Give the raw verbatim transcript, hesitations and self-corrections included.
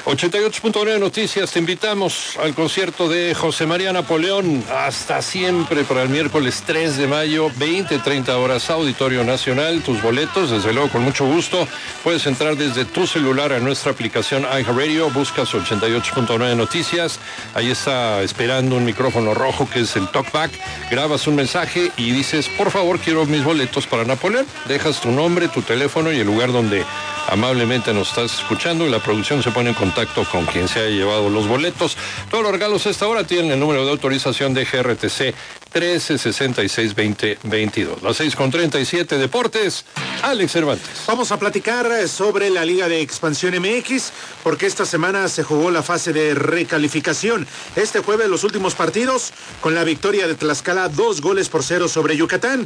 ochenta y ocho punto nueve Noticias, te invitamos al concierto de José María Napoleón, hasta siempre, para el miércoles tres de mayo, veinte treinta horas, Auditorio Nacional. Tus boletos, desde luego, con mucho gusto, puedes entrar desde tu celular a nuestra aplicación iHeartRadio, buscas ochenta y ocho punto nueve Noticias, ahí está esperando un micrófono rojo que es el TalkBack, grabas un mensaje y dices, por favor, quiero mis boletos para Napoleón, dejas tu nombre, tu teléfono y el lugar donde amablemente nos estás escuchando y la producción se pone en contacto con quien se haya llevado los boletos. Todos los regalos a esta hora tienen el número de autorización de G R T C trece sesenta y seis veinte veintidós. Las seis con treinta y siete, Deportes, Alex Cervantes. Vamos a platicar sobre la Liga de Expansión M X, porque esta semana se jugó la fase de recalificación. Este jueves los últimos partidos, con la victoria de Tlaxcala, dos goles por cero sobre Yucatán,